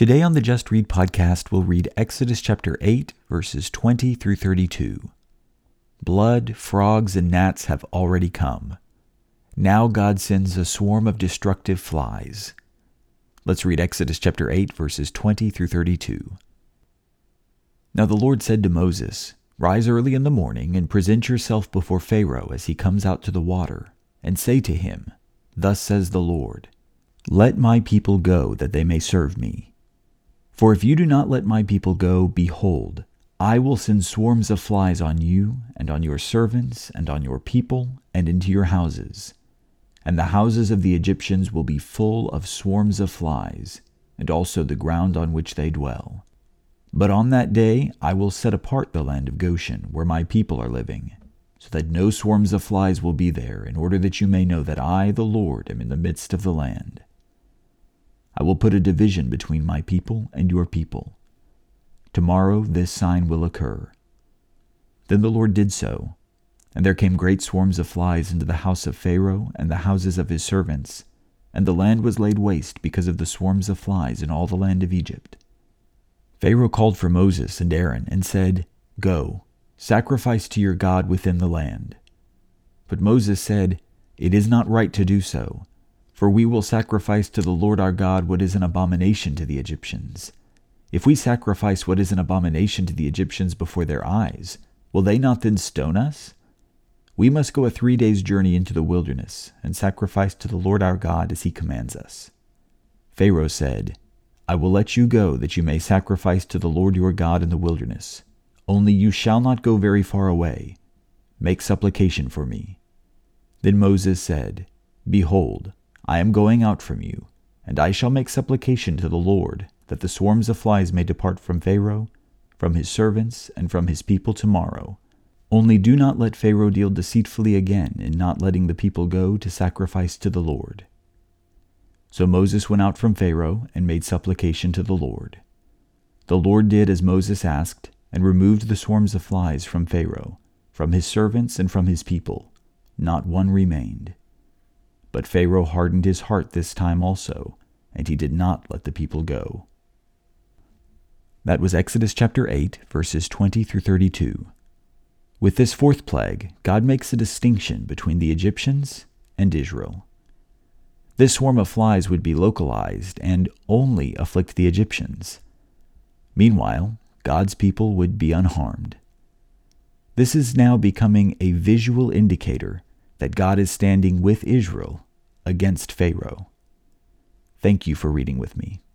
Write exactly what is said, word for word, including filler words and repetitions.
Today on the Just Read podcast, we'll read Exodus chapter eight, verses twenty through thirty-two. Blood, frogs, and gnats have already come. Now God sends a swarm of destructive flies. Let's read Exodus chapter eight, verses twenty through thirty-two. Now the Lord said to Moses, "Rise early in the morning and present yourself before Pharaoh as he comes out to the water, and say to him, 'Thus says the Lord, let my people go that they may serve me. For if you do not let my people go, behold, I will send swarms of flies on you and on your servants and on your people and into your houses. And the houses of the Egyptians will be full of swarms of flies, and also the ground on which they dwell. But on that day I will set apart the land of Goshen, where my people are living, so that no swarms of flies will be there, in order that you may know that I, the Lord, am in the midst of the land. I will put a division between my people and your people. Tomorrow this sign will occur." Then the Lord did so, and there came great swarms of flies into the house of Pharaoh and the houses of his servants, and the land was laid waste because of the swarms of flies in all the land of Egypt. Pharaoh called for Moses and Aaron and said, "Go, sacrifice to your God within the land." But Moses said, "It is not right to do so, for we will sacrifice to the Lord our God what is an abomination to the Egyptians. If we sacrifice what is an abomination to the Egyptians before their eyes, will they not then stone us? We must go a three days' journey into the wilderness and sacrifice to the Lord our God as he commands us." Pharaoh said, "I will let you go that you may sacrifice to the Lord your God in the wilderness. Only you shall not go very far away. Make supplication for me." Then Moses said, "Behold, I am going out from you, and I shall make supplication to the Lord, that the swarms of flies may depart from Pharaoh, from his servants, and from his people tomorrow. Only do not let Pharaoh deal deceitfully again in not letting the people go to sacrifice to the Lord." So Moses went out from Pharaoh and made supplication to the Lord. The Lord did as Moses asked, and removed the swarms of flies from Pharaoh, from his servants, and from his people. Not one remained. But Pharaoh hardened his heart this time also, and he did not let the people go. That was Exodus chapter eight, verses twenty through thirty-two. With this fourth plague, God makes a distinction between the Egyptians and Israel. This swarm of flies would be localized and only afflict the Egyptians. Meanwhile, God's people would be unharmed. This is now becoming a visual indicator that God is standing with Israel against Pharaoh. Thank you for reading with me.